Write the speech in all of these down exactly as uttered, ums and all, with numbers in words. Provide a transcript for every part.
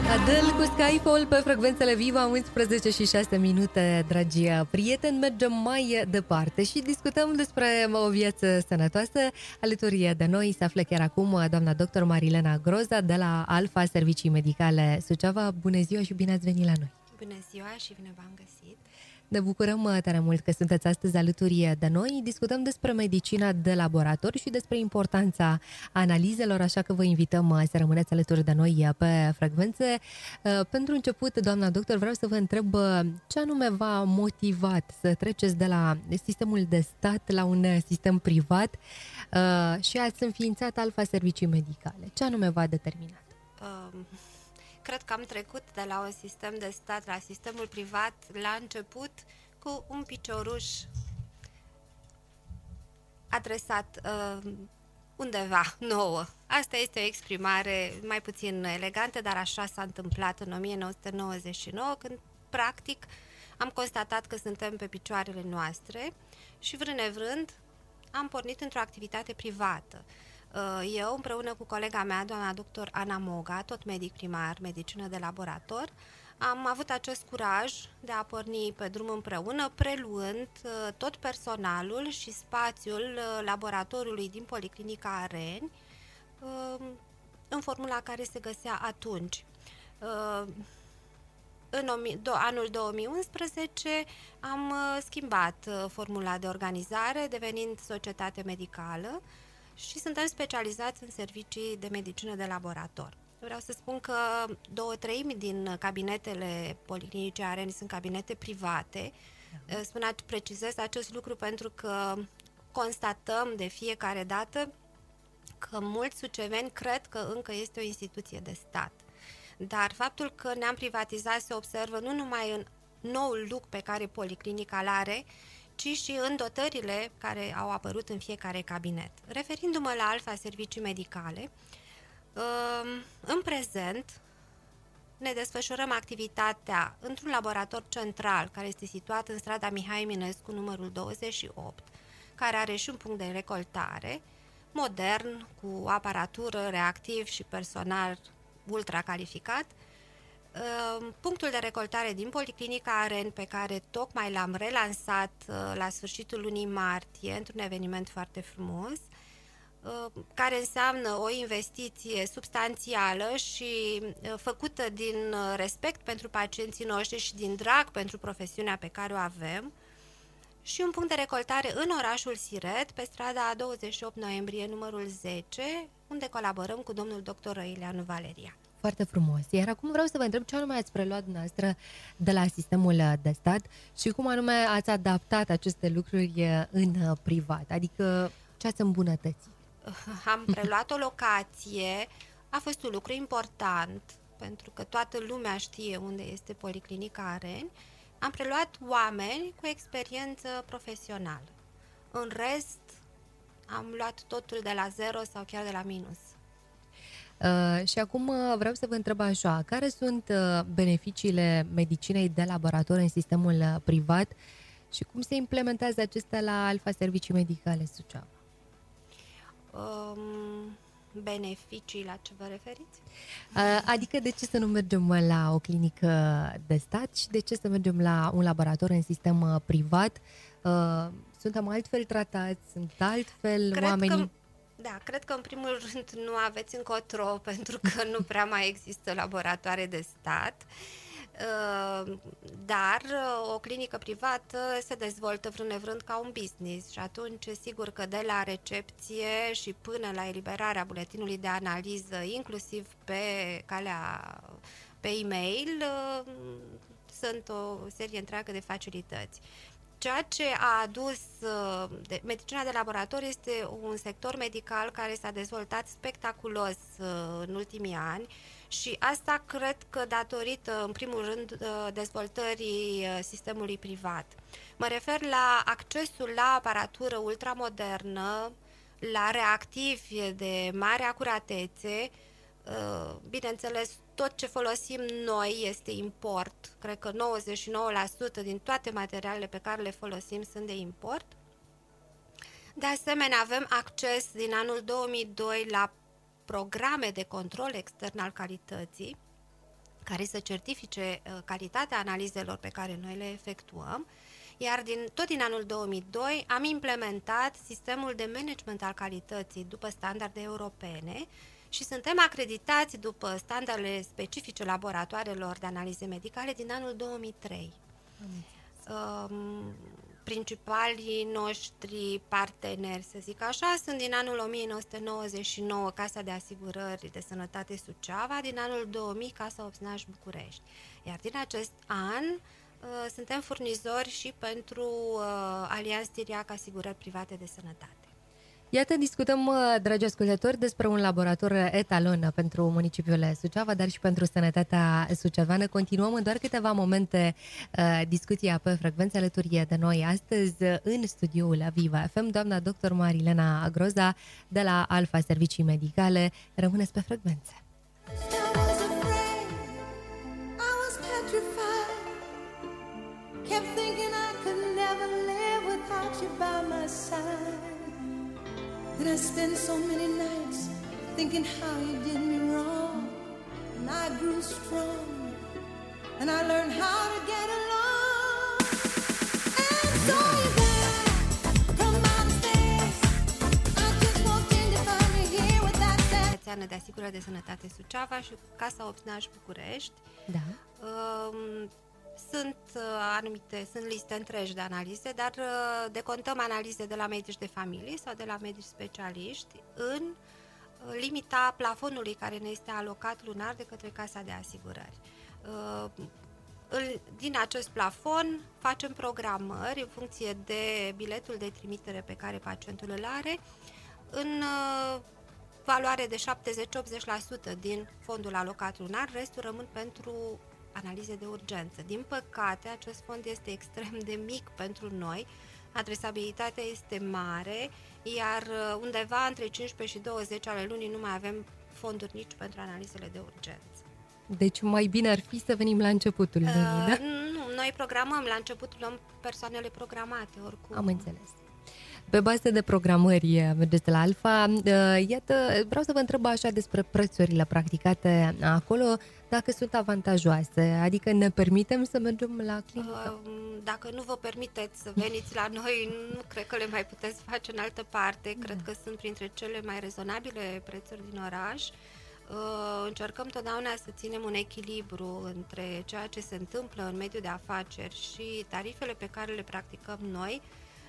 Adele cu Skyfall pe frecvențele Viva, unsprezece și șase minute, dragi prieteni. Mergem mai departe și discutăm despre o viață sănătoasă. Alături de noi se află chiar acum doamna doctor Marilena Groza de la Alfa Servicii Medicale Suceava. Bună ziua și bine ați venit la noi! Bună ziua și bine v-am găsit! Ne bucurăm tare mult că sunteți astăzi alături de noi. Discutăm despre medicina de laborator și despre importanța analizelor, așa că vă invităm să rămâneți alături de noi pe frecvențe. Pentru început, doamna doctor, vreau să vă întreb ce anume v-a motivat să treceți de la sistemul de stat la un sistem privat și ați înființat Alfa Servicii Medicale. Ce anume v-a determinat? Um... Cred că am trecut de la un sistem de stat la sistemul privat la început cu un picioruș adresat uh, undeva nouă. Asta este o exprimare mai puțin elegantă, dar așa s-a întâmplat în o mie nouă sute nouăzeci și nouă, când practic am constatat că suntem pe picioarele noastre și vrând nevrând am pornit într-o activitate privată. Eu, împreună cu colega mea, doamna doctor Ana Moga, tot medic primar, medicină de laborator, am avut acest curaj de a porni pe drum împreună, preluând tot personalul și spațiul laboratorului din Policlinica Areni în formula care se găsea atunci. În anul două mii unsprezece am schimbat formula de organizare, devenind societate medicală, și suntem specializați în servicii de medicină de laborator. Vreau să spun că două treimi din cabinetele Policlinice Areni sunt cabinete private. Da. Spun, precizez acest lucru pentru că constatăm de fiecare dată că mulți suceveni cred că încă este o instituție de stat. Dar faptul că ne-am privatizat se observă nu numai în noul look pe care Policlinica îl are, ci și în dotările care au apărut în fiecare cabinet. Referindu-mă la Alfa Servicii Medicale, în prezent ne desfășurăm activitatea într-un laborator central care este situat în strada Mihai Eminescu, numărul douăzeci și opt, care are și un punct de recoltare modern, cu aparatură, reactiv și personal ultra calificat. Punctul de recoltare din Policlinica Areni, pe care tocmai l-am relansat la sfârșitul lunii martie într-un eveniment foarte frumos, care înseamnă o investiție substanțială și făcută din respect pentru pacienții noștri și din drag pentru profesiunea pe care o avem, și un punct de recoltare în orașul Siret, pe strada douăzeci și opt noiembrie, numărul zece, unde colaborăm cu domnul doctor Răileanu Valerian. Foarte frumos. Iar acum vreau să vă întreb ce anume ați preluat dumneavoastră de la sistemul de stat și cum anume ați adaptat aceste lucruri în privat, adică ce ați îmbunătățit? Am preluat o locație, a fost un lucru important, pentru că toată lumea știe unde este Policlinica Areni. Am preluat oameni cu experiență profesională. În rest, am luat totul de la zero sau chiar de la minus. Uh, și acum uh, vreau să vă întreb așa, care sunt uh, beneficiile medicinei de laborator în sistemul uh, privat și cum se implementează acestea la Alfa Servicii Medicale Suceava? Um, beneficii, la ce vă referiți? Uh, adică de ce să nu mergem la o clinică de stat și de ce să mergem la un laborator în sistem uh, privat? Uh, suntem altfel tratați, sunt altfel Cred oamenii... Că... Da, cred că în primul rând nu aveți încotro, pentru că nu prea mai există laboratoare de stat, dar o clinică privată se dezvoltă vrând nevrând ca un business și atunci sigur că de la recepție și până la eliberarea buletinului de analiză, inclusiv pe calea pe e-mail, sunt o serie întreagă de facilități. Ceea ce a adus de, medicina de laborator este un sector medical care s-a dezvoltat spectaculos în ultimii ani și asta cred că datorită, în primul rând, dezvoltării sistemului privat. Mă refer la accesul la aparatură ultramodernă, la reactivi de mare acuratețe. Bineînțeles, tot ce folosim noi este import. Cred că nouăzeci și nouă la sută din toate materialele pe care le folosim sunt de import. De asemenea, avem acces din anul două mii doi la programe de control extern al calității, care să certifice calitatea analizelor pe care noi le efectuăm, iar din, tot din anul două mii doi am implementat sistemul de management al calității după standarde europene și suntem acreditați după standardele specifice laboratoarelor de analize medicale din anul două mii trei. Um, principalii noștri parteneri, să zic așa, sunt din anul o mie nouă sute nouăzeci și nouă Casa de Asigurări de Sănătate Suceava, din anul două mii Casa Opsnaș București. Iar din acest an uh, suntem furnizori și pentru uh, Alianț Tiriac Asigurări Private de Sănătate. Iată, discutăm, dragi ascultători, despre un laborator etalon pentru municipiul Suceava, dar și pentru sănătatea sucevană. Continuăm în doar câteva momente uh, discuția pe frecvențe. Alături de noi astăzi, în studioul Viva F M, doamna doctor Marilena Groza, de la Alfa Servicii Medicale. Rămâneți pe frecvențe. That I spent so many nights thinking how you did me wrong, and I grew strong, and I learned how to get along. And so you got from upstairs, I just walked in to find me here with that set. De Asigurări de Sănătate Suceava și Casa Opsnaș București. Da. Um, Sunt uh, anumite, sunt liste întregi de analize, dar uh, decontăm analize de la medici de familie sau de la medici specialiști în uh, limita plafonului care ne este alocat lunar de către Casa de Asigurări. Uh, îl, din acest plafon facem programări în funcție de biletul de trimitere pe care pacientul îl are în uh, valoare de șaptezeci-optzeci la sută din fondul alocat lunar, restul rămân pentru analize de urgență. Din păcate, acest fond este extrem de mic pentru noi, adresabilitatea este mare, iar undeva între cincisprezece și douăzeci ale lunii nu mai avem fonduri nici pentru analizele de urgență. Deci mai bine ar fi să venim la începutul lunii, uh, da? Nu, noi programăm la începutul, luăm persoanele programate, oricum. Am înțeles. Pe bază de programări mergeți la Alfa. Iată, vreau să vă întreb așa despre prețurile practicate acolo, dacă sunt avantajoase, adică ne permitem să mergem la clinică? Dacă nu vă permiteți să veniți la noi, nu cred că le mai puteți face în altă parte. Cred că sunt printre cele mai rezonabile prețuri din oraș. Încercăm totdeauna să ținem un echilibru între ceea ce se întâmplă în mediul de afaceri și tarifele pe care le practicăm noi.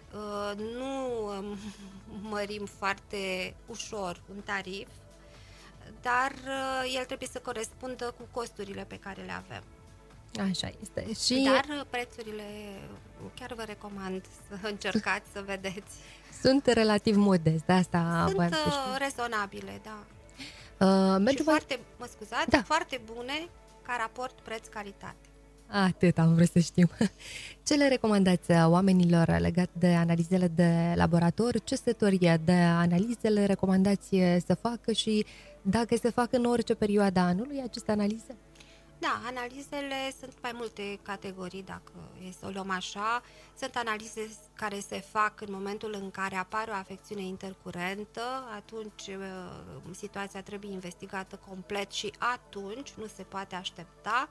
Nu mărim foarte ușor un tarif, dar el trebuie să corespundă cu costurile pe care le avem. Așa este. Și dar prețurile, chiar vă recomand să încercați să vedeți. Sunt relativ modeste, asta sunt rezonabile, da. Uh, și foarte, mă scuzați, da. foarte bune ca raport preț-calitate. Atât am vrut să știm. Ce le recomandați oamenilor legat de analizele de laborator? Ce seturi de analize le recomandați să facă și dacă se fac în orice perioadă a anului aceste analize? Da, analizele sunt mai multe categorii, dacă e să o luăm așa. Sunt analize care se fac în momentul în care apare o afecțiune intercurentă, atunci situația trebuie investigată complet și atunci nu se poate aștepta.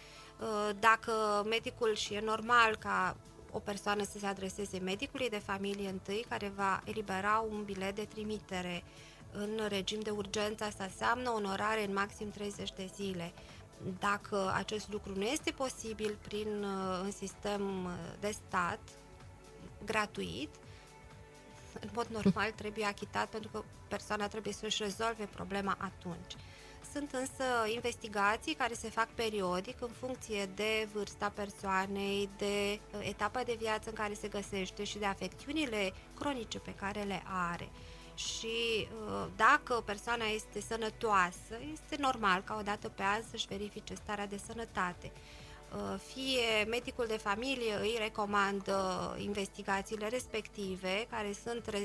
Dacă medicul, și e normal ca o persoană să se adreseze medicului de familie întâi, care va elibera un bilet de trimitere în regim de urgență, asta înseamnă onorare în maxim treizeci de zile. Dacă acest lucru nu este posibil prin un sistem de stat gratuit, în mod normal trebuie achitat, pentru că persoana trebuie să-și rezolve problema atunci. Sunt însă investigații care se fac periodic în funcție de vârsta persoanei, de etapa de viață în care se găsește și de afecțiunile cronice pe care le are. Și dacă persoana este sănătoasă, este normal ca o dată pe an să-și verifice starea de sănătate. Fie medicul de familie îi recomandă investigațiile respective, care sunt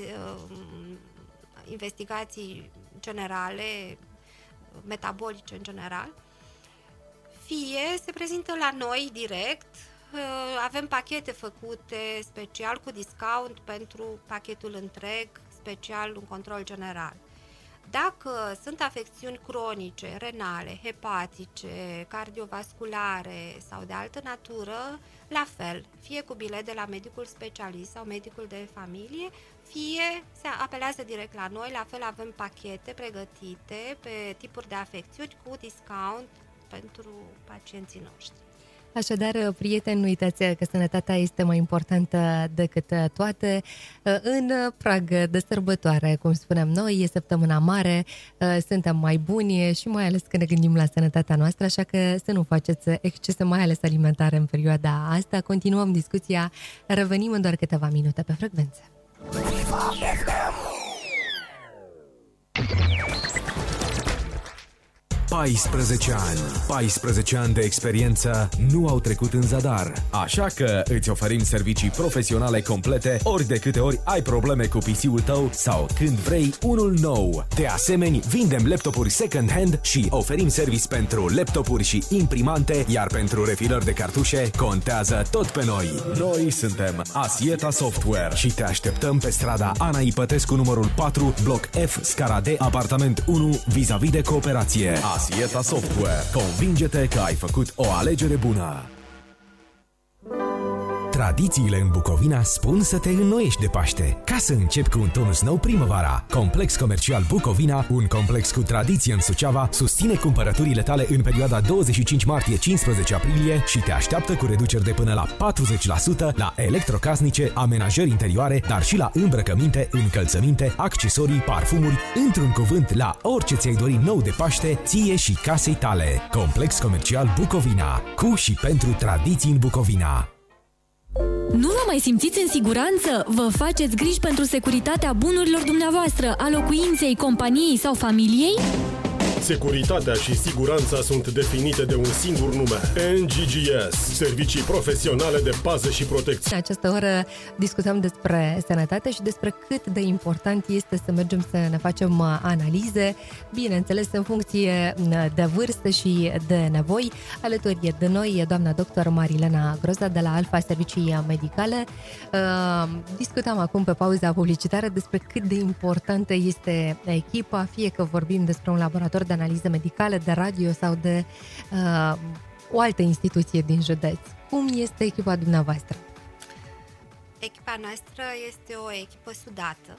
investigații generale, metabolice în general, fie se prezintă la noi direct. Avem pachete făcute special cu discount pentru pachetul întreg, special un control general. Dacă sunt afecțiuni cronice, renale, hepatice, cardiovasculare sau de altă natură, la fel, fie cu bilet de la medicul specialist sau medicul de familie, fie se apelează direct la noi, la fel avem pachete pregătite pe tipuri de afecțiuni cu discount pentru pacienții noștri. Așadar, prieteni, nu uitați că sănătatea este mai importantă decât toate. În prag de sărbătoare, cum spunem noi, e săptămâna mare, suntem mai buni și mai ales când ne gândim la sănătatea noastră, așa că să nu faceți excese, mai ales alimentare în perioada asta. Continuăm discuția, revenim în doar câteva minute pe frecvență. paisprezece ani. paisprezece ani de experiență nu au trecut în zadar. Așa că îți oferim servicii profesionale complete ori de câte ori ai probleme cu P C-ul tău sau când vrei unul nou. De asemenea, vindem laptopuri second hand și oferim service pentru laptopuri și imprimante, iar pentru refilări de cartușe contează tot pe noi. Noi suntem Asieta Software și te așteptăm pe strada Ana Ipătescu numărul patru, bloc F, scara D, apartament unu, vis-a-vis de Cooperație. Asieta Software. Convinge-te că ai făcut o alegere bună. Tradițiile în Bucovina spun să te înnoiești de Paște, ca să începi cu un tonus nou primăvara. Complex Comercial Bucovina, un complex cu tradiție în Suceava, susține cumpărăturile tale în perioada douăzeci și cinci martie - cincisprezece aprilie și te așteaptă cu reduceri de până la patruzeci la sută la electrocasnice, amenajări interioare, dar și la îmbrăcăminte, încălțăminte, accesorii, parfumuri, într-un cuvânt, la orice ți-ai dori nou de Paște, ție și casei tale. Complex Comercial Bucovina, cu și pentru tradiții în Bucovina. Nu vă mai simțiți în siguranță? Vă faceți griji pentru securitatea bunurilor dumneavoastră, a locuinței, companiei sau familiei? Securitatea și siguranța sunt definite de un singur nume: N G G S, servicii profesionale de pază și protecție. În această oră discutăm despre sănătate și despre cât de important este să mergem să ne facem analize, bineînțeles în funcție de vârstă și de nevoi. Alături de noi e doamna doctor Marilena Groza de la Alfa Servicii Medicale. Discutam acum pe pauza publicitară despre cât de importantă este echipa, fie că vorbim despre un laborator de analize medicale, de radio sau de uh, o altă instituție din județ. Cum este echipa dumneavoastră? Echipa noastră este o echipă sudată.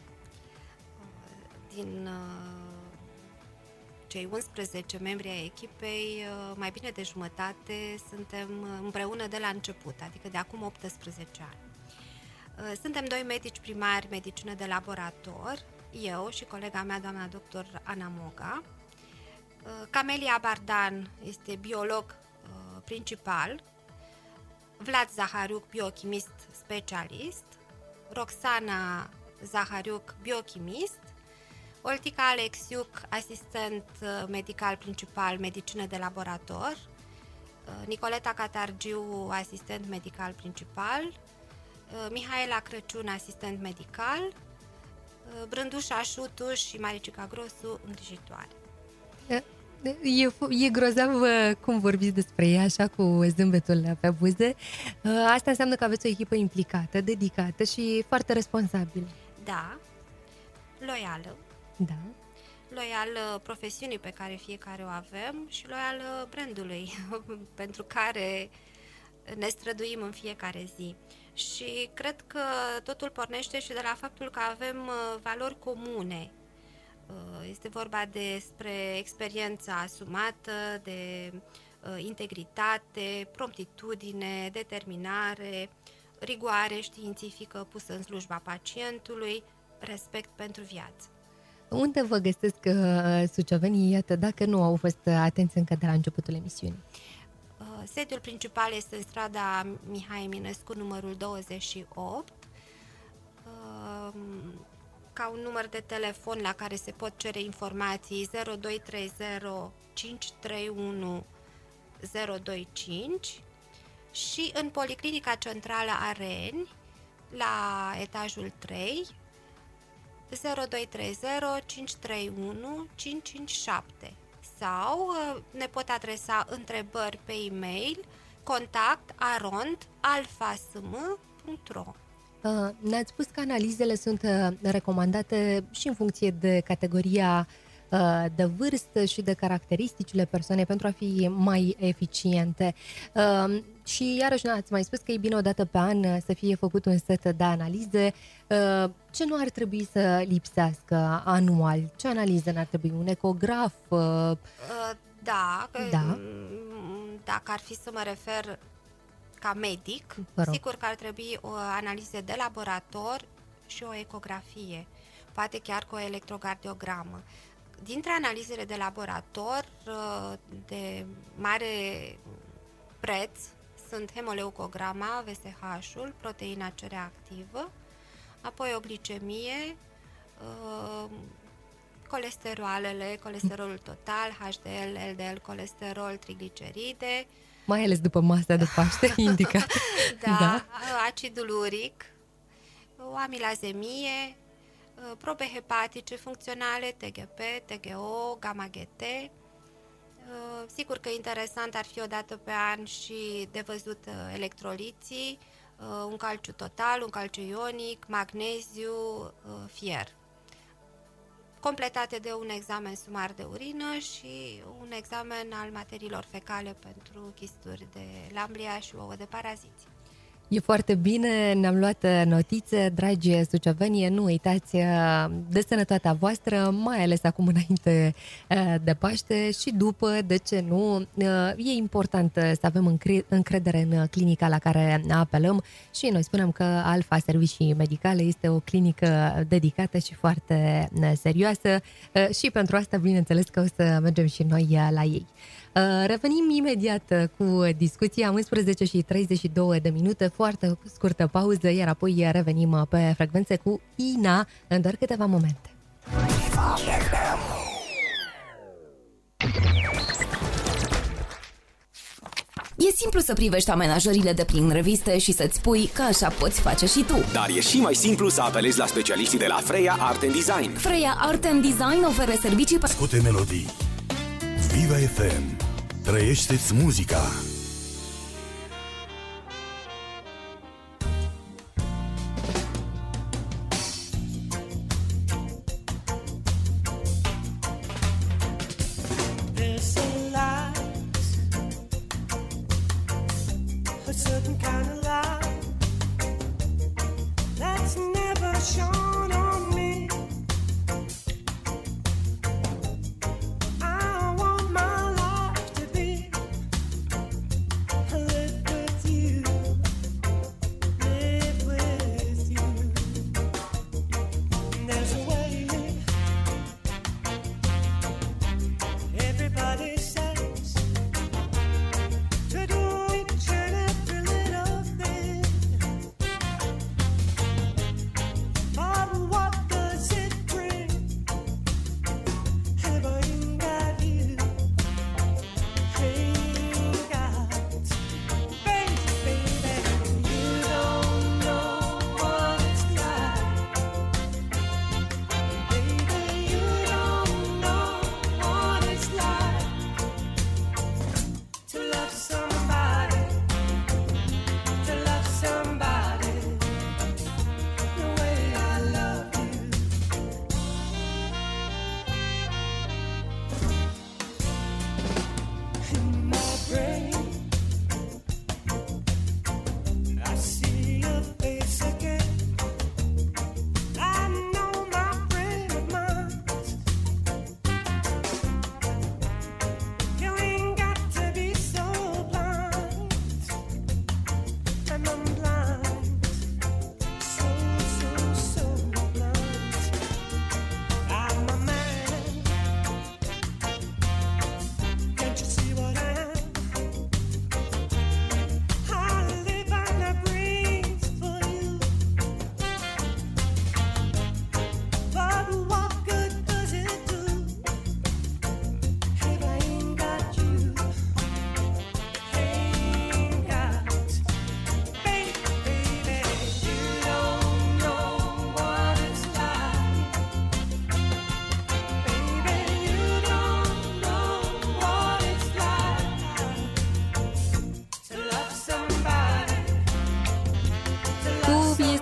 Din uh, cei unsprezece membri ai echipei, uh, mai bine de jumătate suntem împreună de la început, adică de acum optsprezece ani. Uh, suntem doi medici primari, medicină de laborator, eu și colega mea, doamna doctor Ana Moga. Camelia Bardan este biolog uh, principal, Vlad Zahariuc, biochimist specialist, Roxana Zahariuc, biochimist, Oltica Alexiuc, asistent medical principal, medicină de laborator, uh, Nicoleta Catargiu, asistent medical principal, uh, Mihaela Crăciun, asistent medical, uh, Brândușa Șutuș și Maricica Grosu, îngrijitoare. E, e grozav cum vorbiți despre ea, așa cu zâmbetul pe buze. Asta înseamnă că aveți o echipă implicată, dedicată și foarte responsabilă. Da, loială. Da. Loială profesiunii pe care fiecare o avem și loială brandului pentru care ne străduim în fiecare zi. Și cred că totul pornește și de la faptul că avem valori comune. Este vorba despre experiența asumată, de uh, integritate, promptitudine, determinare, rigoare științifică pusă în slujba pacientului, respect pentru viață. Unde vă găsesc uh, sucevenii, iată, dacă nu au fost atenți încă de la începutul emisiunii? Uh, sediul principal este în strada Mihai Eminescu, numărul douăzeci și opt. Uh, ca un număr de telefon la care se pot cere informații zero doi trei zero cinci trei unu zero doi cinci și în Policlinica Centrală Areni, la etajul trei, zero doi trei zero cinci trei unu cinci cinci șapte, sau ne pot adresa întrebări pe e-mail contact arond alfasm punct ro. Ne-ați spus că analizele sunt recomandate și în funcție de categoria de vârstă și de caracteristicile persoanei pentru a fi mai eficiente. Și iarăși ne-ați mai spus că e bine o dată pe an să fie făcut un set de analize. Ce nu ar trebui să lipsească anual? Ce analize n-ar trebui? Un ecograf? Da, da. Dacă ar fi să mă refer ca medic, sigur că ar trebui o analiză de laborator și o ecografie, poate chiar cu o electrocardiogramă. Dintre analizele de laborator de mare preț sunt hemoleucograma, V S H-ul, proteina C reactivă, apoi o glicemie, colesterolele, colesterolul total, H D L, L D L, colesterol, trigliceride. Mai ales după masa de Paște, indicat. Da, da, acidul uric, o amilazemie, probe hepatice funcționale, T G P, T G O, gamma-G T. Sigur că interesant ar fi o dată pe an și de văzut electroliții, un calciu total, un calciu ionic, magneziu, fier, completate de un examen sumar de urină și un examen al materiilor fecale pentru chisturi de lamblia și ouă de paraziți. E foarte bine, ne-am luat notițe, dragi suceveni, nu uitați de sănătatea voastră, mai ales acum înainte de Paște și după, de ce nu. E important să avem încredere în clinica la care apelăm și noi spunem că Alfa Servicii Medicale este o clinică dedicată și foarte serioasă și pentru asta, bineînțeles, că o să mergem și noi la ei. Revenim imediat cu discuția, unsprezece și treizeci și două de minute, foarte scurtă pauză, iar apoi revenim pe frecvențe cu Ina în doar câteva momente. E simplu să privești amenajările de prin reviste și să-ți spui că așa poți face și tu. Dar e și mai simplu să apelezi la specialiștii de la Freya Art and Design. Freya Art and Design oferă servicii... Ascute melodii. Viva F M. Trăiește-ți muzica. To do each and every little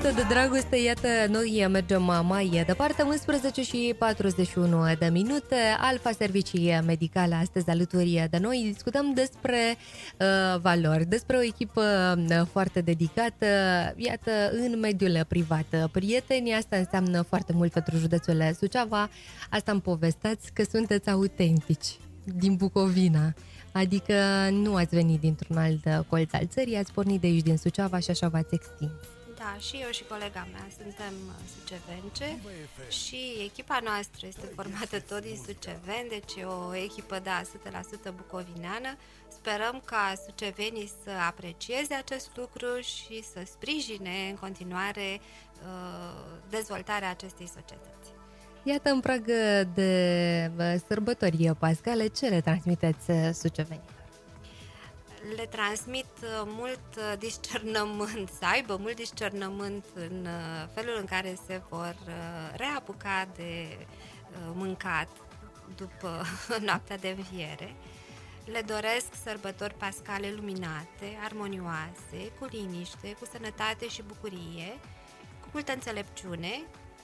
notă de dragoste, iată, noi mergem mai departe, unsprezece și patruzeci și unu de minute, Alfa Servicii Medicale astăzi alături de noi. Discutăm despre uh, valori, despre o echipă uh, foarte dedicată, iată, în mediul privat. Prieteni, asta înseamnă foarte mult pentru județul Suceava, asta îmi povestați că sunteți autentici din Bucovina. Adică nu ați venit dintr-un alt colț al țării, ați pornit de aici din Suceava și așa v-ați extins. Da, și eu și colega mea suntem sucevence și echipa noastră este formată tot din suceveni, deci e o echipă, da, o sută la sută bucovineană. Sperăm ca sucevenii să aprecieze acest lucru și să sprijine în continuare dezvoltarea acestei societăți. Iată, în prag de sărbători pascale, ce le transmiteți sucevenilor? Le transmit mult discernământ, să aibă mult discernământ în felul în care se vor reapuca de mâncat după noaptea de înviere. Le doresc sărbători pascale luminate, armonioase, cu liniște, cu sănătate și bucurie, cu multă înțelepciune.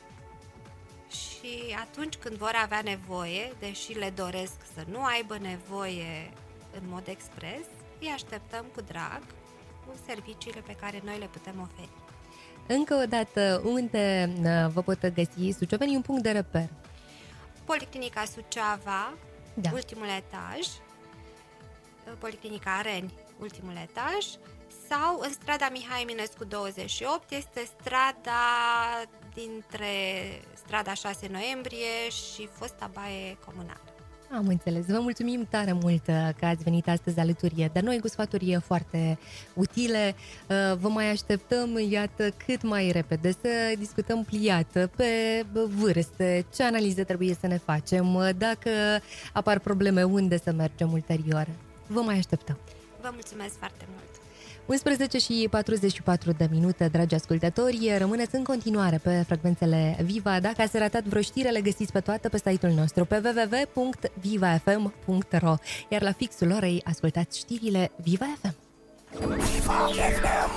Și atunci când vor avea nevoie, deși le doresc să nu aibă nevoie în mod expres, îi așteptăm cu drag cu serviciile pe care noi le putem oferi. Încă o dată, unde vă pot găsi sucevenii, un punct de reper? Policlinica Suceava, da. Ultimul etaj, Policlinica Areni, ultimul etaj, sau în strada Mihai Eminescu douăzeci și opt, este strada dintre strada șase noiembrie și fosta baie comunală. Am înțeles. Vă mulțumim tare mult că ați venit astăzi alături de noi cu sfaturi foarte utile. Vă mai așteptăm, iată, cât mai repede să discutăm pliat pe vârste, ce analize trebuie să ne facem, dacă apar probleme, unde să mergem ulterior. Vă mai așteptăm. Vă mulțumesc foarte mult. unsprezece și patruzeci și patru de minute, dragi ascultători, rămâneți în continuare pe frecvențele Viva. Dacă ați ratat vreo știre, le găsiți pe toate pe site-ul nostru pe w w w punct viva f m punct r o. Iar la fixul orei ascultați știrile Viva F M. Viva F M.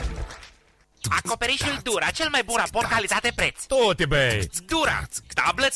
Acoperișul Dura, cel mai bun raport calitate-preț. Toate bei. Dura, tablă